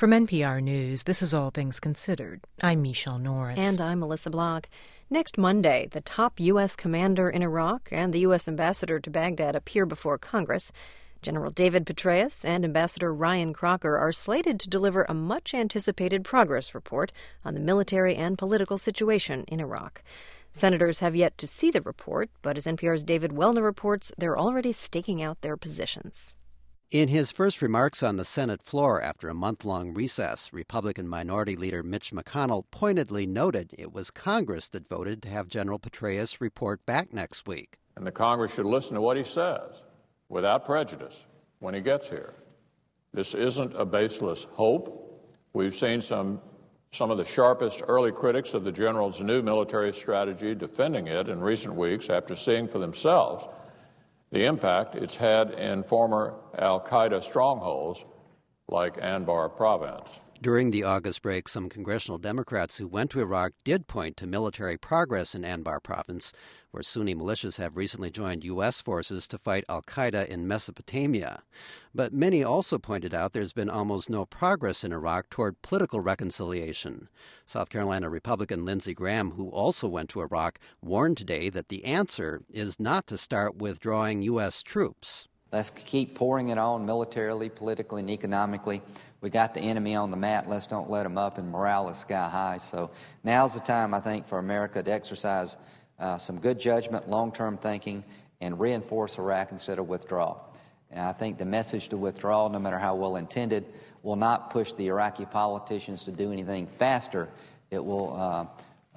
From NPR News, this is All Things Considered. I'm Michelle Norris. And I'm Melissa Block. Next Monday, the top U.S. commander in Iraq and the U.S. ambassador to Baghdad appear before Congress. General David Petraeus and Ambassador Ryan Crocker are slated to deliver a much-anticipated progress report on the military and political situation in Iraq. Senators have yet to see the report, but as NPR's David Wellner reports, they're already staking out their positions. In his first remarks on the Senate floor after a month-long recess, Republican Minority Leader Mitch McConnell pointedly noted it was Congress that voted to have General Petraeus report back next week. And the Congress should listen to what he says without prejudice when he gets here. This isn't a baseless hope. We've seen some of the sharpest early critics of the general's new military strategy defending it in recent weeks after seeing for themselves the impact it's had in former al-Qaeda strongholds like Anbar province. During the August break, some congressional Democrats who went to Iraq did point to military progress in Anbar province, where Sunni militias have recently joined U.S. forces to fight al-Qaeda in Mesopotamia. But many also pointed out there's been almost no progress in Iraq toward political reconciliation. South Carolina Republican Lindsey Graham, who also went to Iraq, warned today that the answer is not to start withdrawing U.S. troops. Let's keep pouring it on militarily, politically, and economically. We got the enemy on the mat. Let's don't let them up, and morale is sky high. So now's the time, I think, for America to exercise some good judgment, long-term thinking, and reinforce Iraq instead of withdraw. And I think the message to withdraw, no matter how well intended, will not push the Iraqi politicians to do anything faster. It will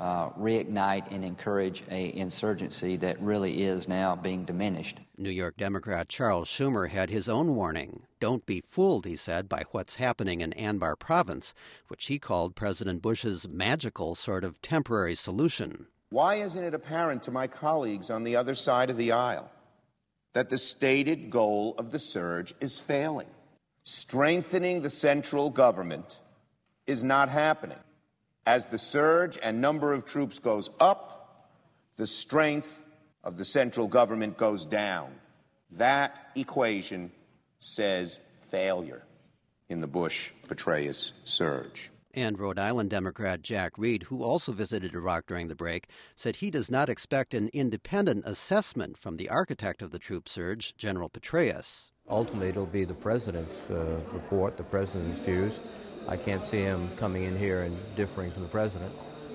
reignite and encourage an insurgency that really is now being diminished. New York Democrat Charles Schumer had his own warning. Don't be fooled, he said, by what's happening in Anbar province, which he called President Bush's magical sort of temporary solution. Why isn't it apparent to my colleagues on the other side of the aisle that the stated goal of the surge is failing? Strengthening the central government is not happening. As the surge and number of troops goes up, the strength of the central government goes down. That equation says failure in the Bush-Petraeus surge. And Rhode Island Democrat Jack Reed, who also visited Iraq during the break, said he does not expect an independent assessment from the architect of the troop surge, General Petraeus. Ultimately, it'll be the president's report, the president's views. I can't see him coming in here and differing from the president.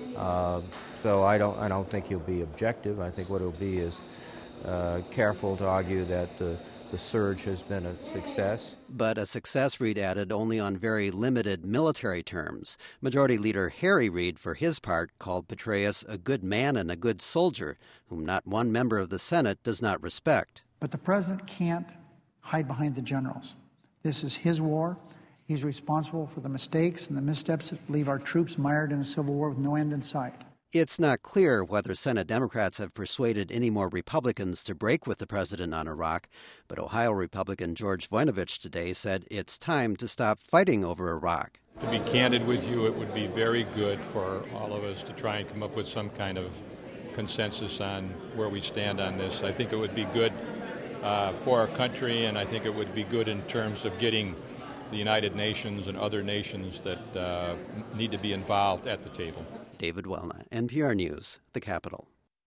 So I don't think he'll be objective. I think what he'll be is careful to argue that the surge has been a success. But a success, Reed added, only on very limited military terms. Majority Leader Harry Reid, for his part, called Petraeus a good man and a good soldier, whom not one member of the Senate does not respect. But the president can't hide behind the generals. This is his war. He's responsible for the mistakes and the missteps that leave our troops mired in a civil war with no end in sight. It's not clear whether Senate Democrats have persuaded any more Republicans to break with the president on Iraq, but Ohio Republican George Voinovich today said it's time to stop fighting over Iraq. To be candid with you, it would be very good for all of us to try and come up with some kind of consensus on where we stand on this. I think it would be good for our country, and I think it would be good in terms of getting the United Nations and other nations that need to be involved at the table. David Wellner, NPR News, the Capitol.